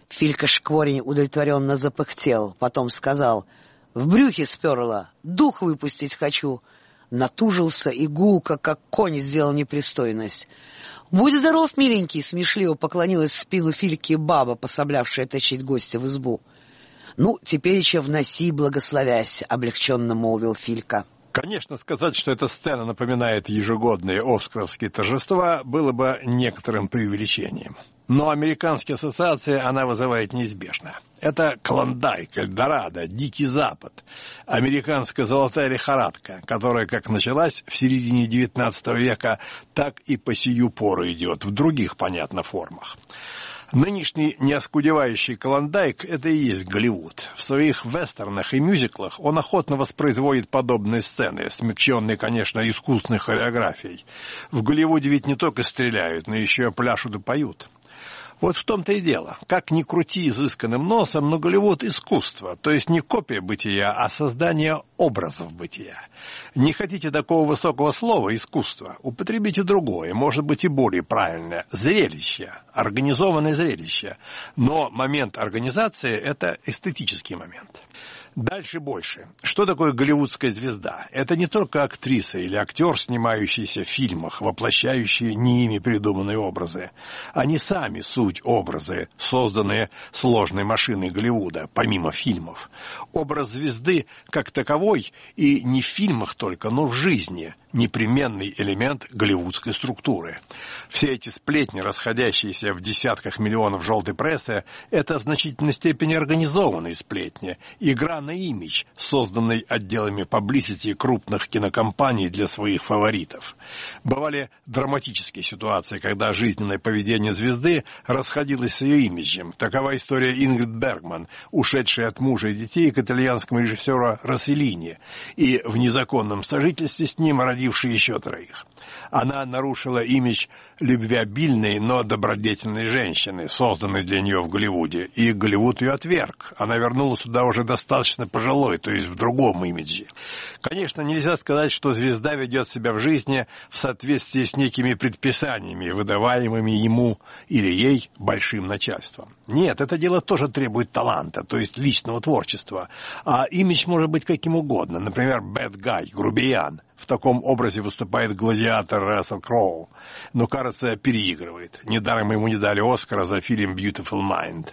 Филька Шкворень удовлетворенно запыхтел, потом сказал: «В брюхе сперло, дух выпустить хочу». Натужился и гулко, как конь, сделал непристойность. «Будь здоров, миленький!» — смешливо поклонилась в спину Фильки баба, пособлявшая тащить гостя в избу. «Ну, теперь еще вноси, благословясь», — облегченно молвил Филька. Конечно, сказать, что эта сцена напоминает ежегодные оскаровские торжества, было бы некоторым преувеличением. Но американские ассоциации она вызывает неизбежно. Это Клондайк, Эльдорадо, Дикий Запад, американская золотая лихорадка, которая как началась в середине девятнадцатого века, так и по сию пору идет, в других, понятно, формах. Нынешний неоскудевающий Клондайк – это и есть Голливуд. В своих вестернах и мюзиклах он охотно воспроизводит подобные сцены, смягченные, конечно, искусной хореографией. В Голливуде ведь не только стреляют, но еще пляшут и поют. Вот в том-то и дело. Как ни крути изысканным носом, но Голливуд — искусство, то есть не копия бытия, а создание образов бытия. Не хотите такого высокого слова «искусство», употребите другое, может быть и более правильное – зрелище, организованное зрелище. Но момент организации – это эстетический момент. Дальше больше. Что такое голливудская звезда? Это не только актриса или актер, снимающийся в фильмах, воплощающие не ими придуманные образы. Они сами суть образы, созданные сложной машиной Голливуда, помимо фильмов. Образ звезды как таковой и не в фильмах только, но в жизни – непременный элемент голливудской структуры. Все эти сплетни, расходящиеся в десятках миллионов желтой прессы, это в значительной степени организованные сплетни, игра на имидж, созданный отделами паблисити крупных кинокомпаний для своих фаворитов. Бывали драматические ситуации, когда жизненное поведение звезды расходилось с ее имиджем. Такова история Ингрид Бергман, ушедшей от мужа и детей к итальянскому режиссеру Росселлини, и в незаконном сожительстве с ним родившей еще троих. Она нарушила имидж любвеобильной, но добродетельной женщины, созданной для нее в Голливуде, и Голливуд ее отверг. Она вернулась сюда уже достаточно пожилой, то есть в другом имидже. Конечно, нельзя сказать, что звезда ведет себя в жизни в соответствии с некими предписаниями, выдаваемыми ему или ей большим начальством. Нет, это дело тоже требует таланта, то есть личного творчества. А имидж может быть каким угодно, например, bad guy, грубиян. В таком образе выступает гладиатор Рассел Кроу, но, кажется, переигрывает. Недаром ему не дали Оскара за фильм «Beautiful Mind».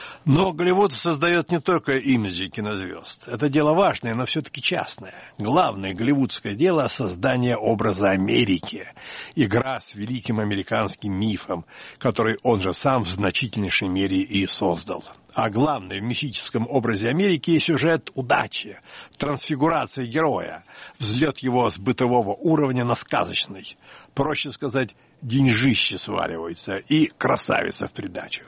Но Голливуд создает не только имиджи кинозвезд. Это дело важное, но все-таки частное. Главное голливудское дело – создание образа Америки. Игра с великим американским мифом, который он же сам в значительнейшей мере и создал. А главное, в мифическом образе Америки сюжет удачи, трансфигурация героя, взлет его с бытового уровня на сказочный. Проще сказать, деньжище сваливаются и красавица в придачу.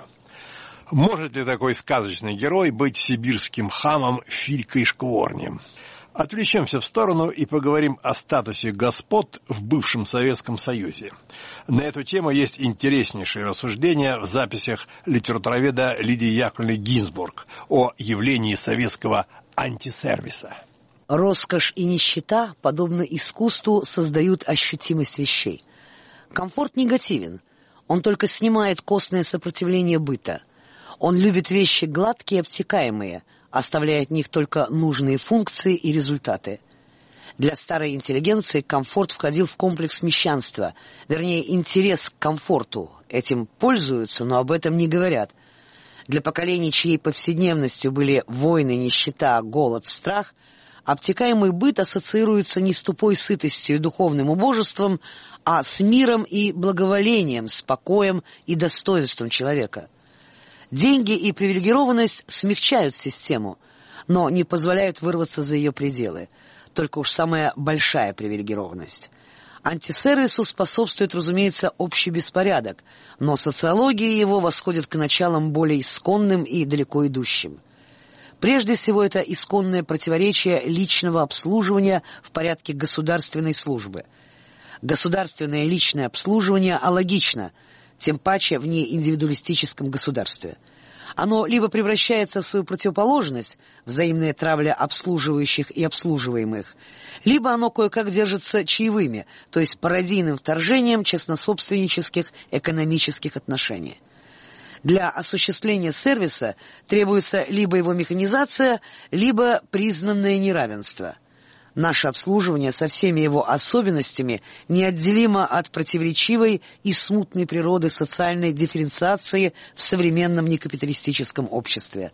Может ли такой сказочный герой быть сибирским хамом Филькой Шкворнем? Отвлечемся в сторону и поговорим о статусе господ в бывшем Советском Союзе. На эту тему есть интереснейшие рассуждения в записях литературоведа Лидии Яковлевны Гинзбург о явлении советского антисервиса. Роскошь и нищета, подобно искусству, создают ощутимость вещей. Комфорт негативен. Он только снимает костное сопротивление быта. Он любит вещи гладкие и обтекаемые, оставляя от них только нужные функции и результаты. Для старой интеллигенции комфорт входил в комплекс мещанства, вернее, интерес к комфорту. Этим пользуются, но об этом не говорят. Для поколений, чьей повседневностью были войны, нищета, голод, страх, обтекаемый быт ассоциируется не с тупой сытостью и духовным убожеством, а с миром и благоволением, с покоем и достоинством человека. Деньги и привилегированность смягчают систему, но не позволяют вырваться за ее пределы. Только уж самая большая привилегированность. Антисервису способствует, разумеется, общий беспорядок, но социология его восходит к началам более исконным и далеко идущим. Прежде всего, это исконное противоречие личного обслуживания в порядке государственной службы. Государственное личное обслуживание алогично, тем паче в неиндивидуалистическом государстве. Оно либо превращается в свою противоположность, взаимная травля обслуживающих и обслуживаемых, либо оно кое-как держится чаевыми, то есть пародийным вторжением честнособственнических экономических отношений. Для осуществления сервиса требуется либо его механизация, либо признанное неравенство. Наше обслуживание со всеми его особенностями неотделимо от противоречивой и смутной природы социальной дифференциации в современном некапиталистическом обществе.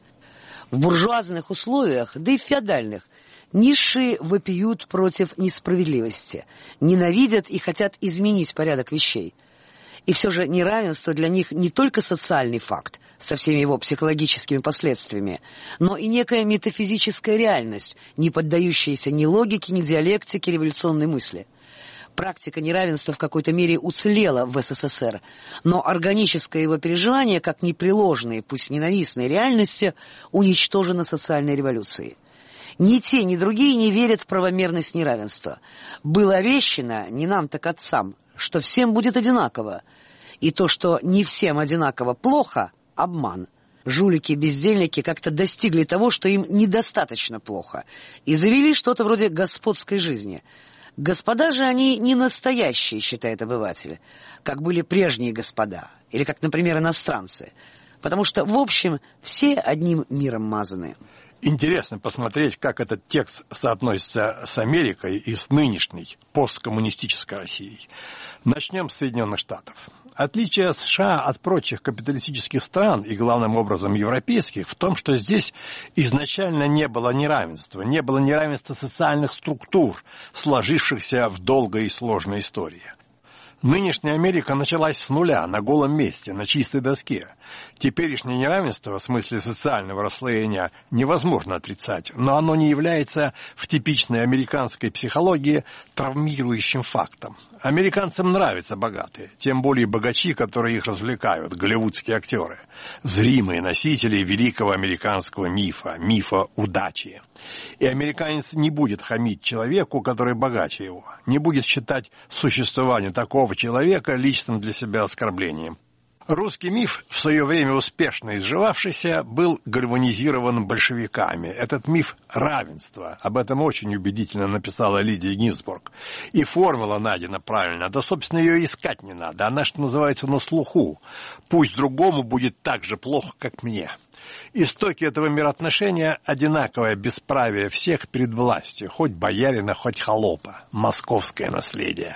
В буржуазных условиях, да и в феодальных, низшие вопиют против несправедливости, ненавидят и хотят изменить порядок вещей. И все же неравенство для них не только социальный факт со всеми его психологическими последствиями, но и некая метафизическая реальность, не поддающаяся ни логике, ни диалектике революционной мысли. Практика неравенства в какой-то мере уцелела в СССР, но органическое его переживание, как непреложные, пусть ненавистные реальности, уничтожено социальной революцией. Ни те, ни другие не верят в правомерность неравенства. Было обещано, не нам, так отцам, что всем будет одинаково. И то, что не всем одинаково плохо, — обман. Жулики и бездельники как-то достигли того, что им недостаточно плохо, и завели что-то вроде господской жизни. Господа же они не настоящие, считает обыватель, как были прежние господа, или как, например, иностранцы, потому что, в общем, все одним миром мазаны. Интересно посмотреть, как этот текст соотносится с Америкой и с нынешней посткоммунистической Россией. Начнем с Соединенных Штатов. Отличие США от прочих капиталистических стран и, главным образом, европейских, в том, что здесь изначально не было неравенства, не было неравенства социальных структур, сложившихся в долгой и сложной истории. Нынешняя Америка началась с нуля, на голом месте, на чистой доске. Теперешнее неравенство, в смысле социального расслоения, невозможно отрицать, но оно не является в типичной американской психологии травмирующим фактом. Американцам нравятся богатые, тем более богачи, которые их развлекают, голливудские актеры, зримые носители великого американского мифа, мифа удачи. И американец не будет хамить человеку, который богаче его, не будет считать существование такого человека личным для себя оскорблением. Русский миф, в свое время успешно изживавшийся, был гальванизирован большевиками. Этот миф равенства. Об этом очень убедительно написала Лидия Гинзбург. И формула найдена правильно. Да, собственно, ее искать не надо. Она, что называется, на слуху. Пусть другому будет так же плохо, как мне. Истоки этого мироотношения — одинаковое бесправие всех перед властью, хоть боярина, хоть холопа. Московское наследие.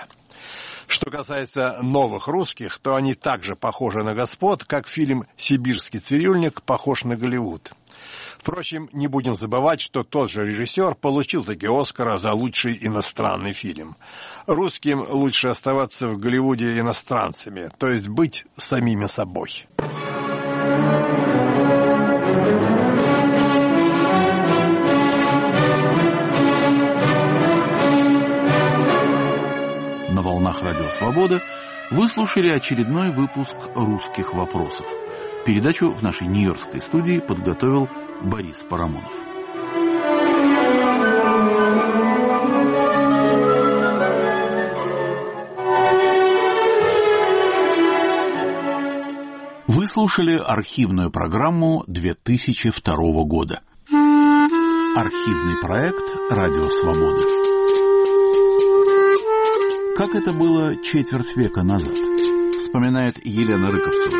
Что касается новых русских, то они также похожи на господ, как фильм «Сибирский цирюльник» похож на Голливуд. Впрочем, не будем забывать, что тот же режиссер получил таки Оскара за лучший иностранный фильм. Русским лучше оставаться в Голливуде иностранцами, то есть быть самими собой. На волнах Радио Свобода вы слушали очередной выпуск «Русских вопросов». Передачу в нашей нью-йоркской студии подготовил Борис Парамонов. Вы слушали архивную программу две тысячи второго года. Архивный проект «Радио Свобода». Как это было четверть века назад, вспоминает Елена Рыковцева.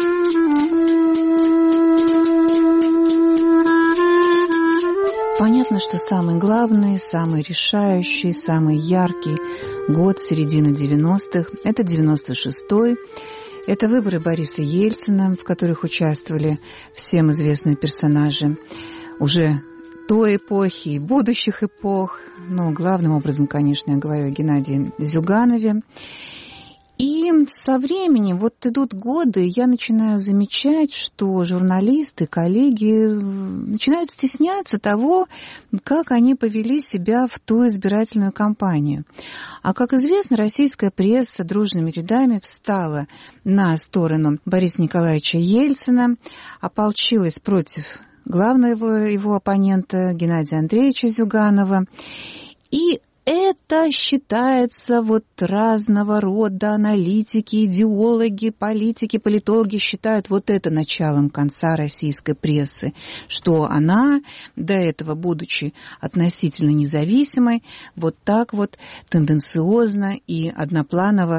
Понятно, что самый главный, самый решающий, самый яркий год середины девяностых – это девяносто шестой. Это выборы Бориса Ельцина, в которых участвовали всем известные персонажи уже той эпохи и будущих эпох. Но главным образом, конечно, я говорю о Геннадии Зюганове. И со временем, вот идут годы, я начинаю замечать, что журналисты, коллеги начинают стесняться того, как они повели себя в ту избирательную кампанию. А, как известно, российская пресса дружными рядами встала на сторону Бориса Николаевича Ельцина, ополчилась против главного его, его оппонента Геннадия Андреевича Зюганова. И это считается вот разного рода аналитики, идеологи, политики, политологи считают вот это началом конца российской прессы, что она, до этого будучи относительно независимой, вот так вот тенденциозно и однопланово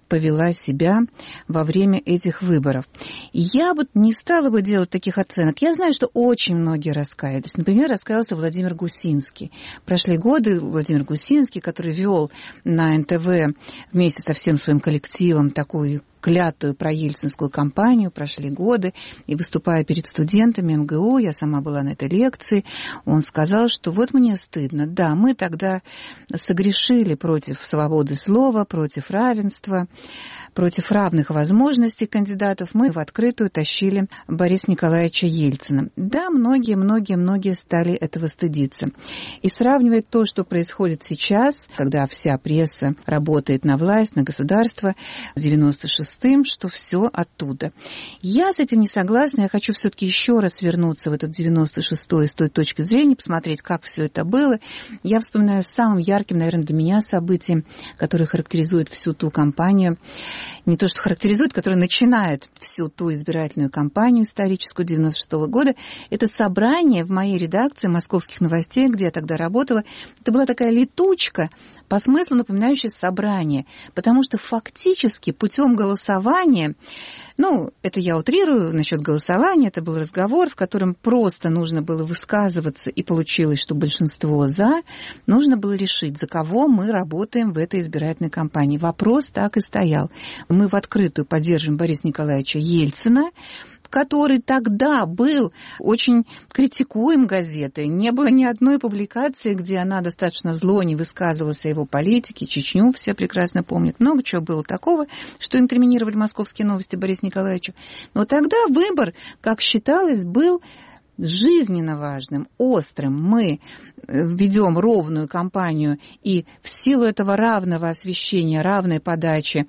повела себя во время этих выборов. Я вот не стала бы делать таких оценок. Я знаю, что очень многие раскаялись. Например, раскаялся Владимир Гусинский. Прошли годы, Владимир Гусинский, который вел на эн тэ вэ вместе со всем своим коллективом такую клятую проельцинскую кампанию, прошли годы, и выступая перед студентами эм гэ у, я сама была на этой лекции, он сказал, что вот мне стыдно, да, мы тогда согрешили против свободы слова, против равенства, против равных возможностей кандидатов, мы в открытую тащили Бориса Николаевича Ельцина. Да, многие, многие, многие стали этого стыдиться. И сравнивать то, что происходит сейчас, когда вся пресса работает на власть, на государство, с девяносто шестым, что все оттуда. Я с этим не согласна, я хочу все-таки еще раз вернуться в этот девяносто шестой с той точки зрения, посмотреть, как все это было. Я вспоминаю самым ярким, наверное, для меня событием, которое характеризует всю ту кампанию, не то что характеризует, которое начинает всю ту избирательную кампанию историческую девяносто шестого года, это собрание в моей редакции «Московских новостей», где я тогда работала. Это была такая летучка, по смыслу напоминающая собрание, потому что фактически путем голосования, ну, это я утрирую насчет голосования, это был разговор, в котором просто нужно было высказываться, и получилось, что большинство «за», нужно было решить, за кого мы работаем в этой избирательной кампании. Вопрос так и стоял. Мы в открытую поддерживаем Бориса Николаевича Ельцина, который тогда был очень критикуем газетой. Не было ни одной публикации, где она достаточно зло не высказывалась о его политике. Чечню все прекрасно помнят. Много чего было такого, что инкриминировали «Московские новости» Борису Николаевичу. Но тогда выбор, как считалось, был жизненно важным, острым. Мы ведем ровную кампанию, и в силу этого равного освещения, равной подачи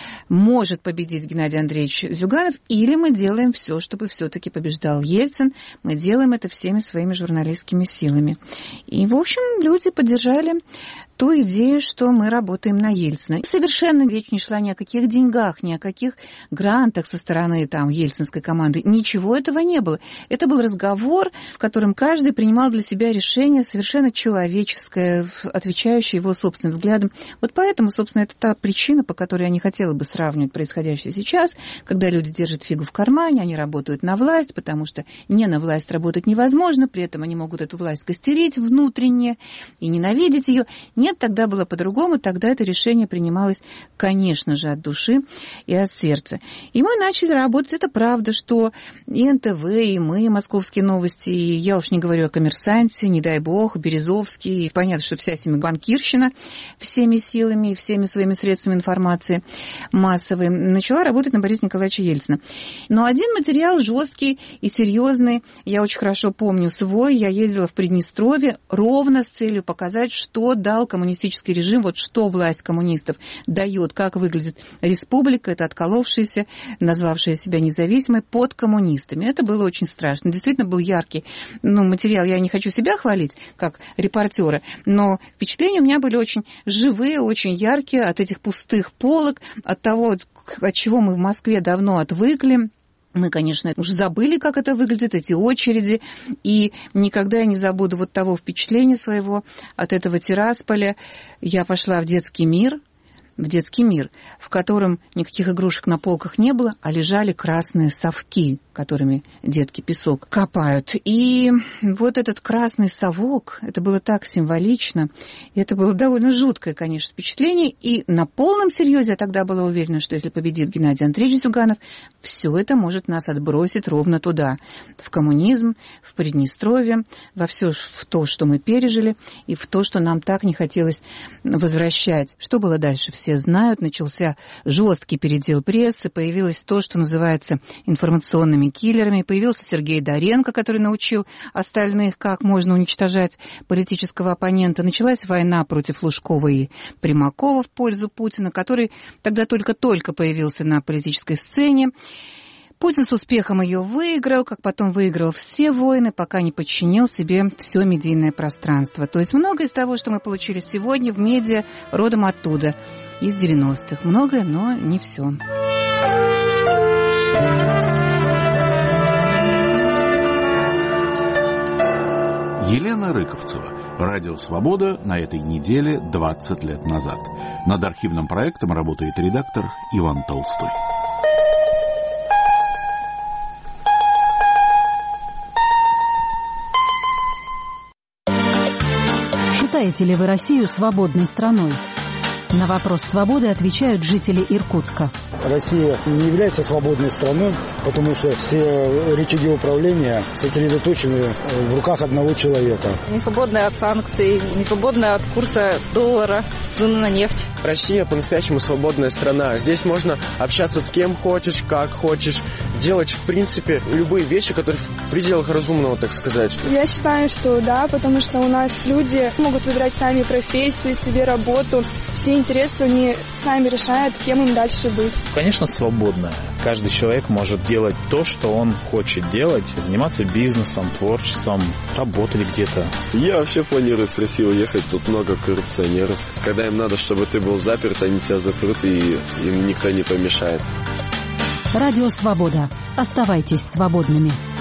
может победить Геннадий Андреевич Зюганов, или мы делаем все, чтобы все-таки побеждал Ельцин. Мы делаем это всеми своими журналистскими силами. И, в общем, люди поддержали ту идею, что мы работаем на Ельцина. Совершенно речь не шла ни о каких деньгах, ни о каких грантах со стороны там ельцинской команды. Ничего этого не было. Это был разговор, в котором каждый принимал для себя решение совершенно человеческое, отвечающее его собственным взглядам. Вот поэтому, собственно, это та причина, по которой я не хотела бы сравнивать происходящее сейчас, когда люди держат фигу в кармане, они работают на власть, потому что не на власть работать невозможно, при этом они могут эту власть костерить внутренне и ненавидеть ее. Нет, тогда было по-другому, тогда это решение принималось, конечно же, от души и от сердца. И мы начали работать, это правда, что и эн тэ вэ, и мы, и «Московские новости», и я уж не говорю о «Коммерсанте», не дай бог, Березовский, и понятно, что вся семья банкирщина всеми силами и всеми своими средствами информации массовой начала работать на Бориса Николаевича Ельцина. Но один материал жесткий и серьезный, я очень хорошо помню свой, я ездила в Приднестровье ровно с целью показать, что дал коммунистический режим, вот что власть коммунистов дает, как выглядит республика, это отколовшаяся, назвавшая себя независимой, под коммунистами. Это было очень страшно. Действительно был яркий ну, материал. Я не хочу себя хвалить, как репортера, но впечатления у меня были очень живые, очень яркие от этих пустых полок, от того, от чего мы в Москве давно отвыкли. Мы, конечно, уже забыли, как это выглядит, эти очереди, и никогда я не забуду вот того впечатления своего от этого Тирасполя. Я пошла в детский мир, в детский мир, в котором никаких игрушек на полках не было, а лежали красные совки, которыми детки песок копают. И вот этот красный совок, это было так символично, и это было довольно жуткое, конечно, впечатление. И на полном серьезе я тогда была уверена, что если победит Геннадий Андреевич Зюганов, все это может нас отбросить ровно туда, в коммунизм, в Приднестровье, во все в то, что мы пережили, и в то, что нам так не хотелось возвращать. Что было дальше? Все знают, начался жесткий передел прессы, появилось то, что называется информационными киллерами, появился Сергей Доренко, который научил остальных, как можно уничтожать политического оппонента. Началась война против Лужкова и Примакова в пользу Путина, который тогда только-только появился на политической сцене. Путин с успехом ее выиграл, как потом выиграл все войны, пока не подчинил себе все медийное пространство. То есть многое из того, что мы получили сегодня в медиа, родом оттуда, из девяностых. Многое, но не все. Елена Рыковцева, Радио «Свобода» на этой неделе двадцать лет назад. Над архивным проектом работает редактор Иван Толстой. Считаете ли вы Россию свободной страной? На вопрос свободы отвечают жители Иркутска. Россия не является свободной страной, потому что все рычаги управления сосредоточены в руках одного человека. Не свободная от санкций, не свободная от курса доллара, цены на нефть. Россия по-настоящему свободная страна. Здесь можно общаться с кем хочешь, как хочешь, делать, в принципе, любые вещи, которые в пределах разумного, так сказать. Я считаю, что да, потому что у нас люди могут выбирать сами профессию, себе работу. Все интересы они сами решают, кем им дальше быть. Конечно, свободная. Каждый человек может делать то, что он хочет делать, заниматься бизнесом, творчеством, работать где-то. Я вообще планирую с России уехать, тут много коррупционеров. Когда им надо, чтобы ты был заперт, они тебя запрут, и им никто не помешает. Радио «Свобода». Оставайтесь свободными.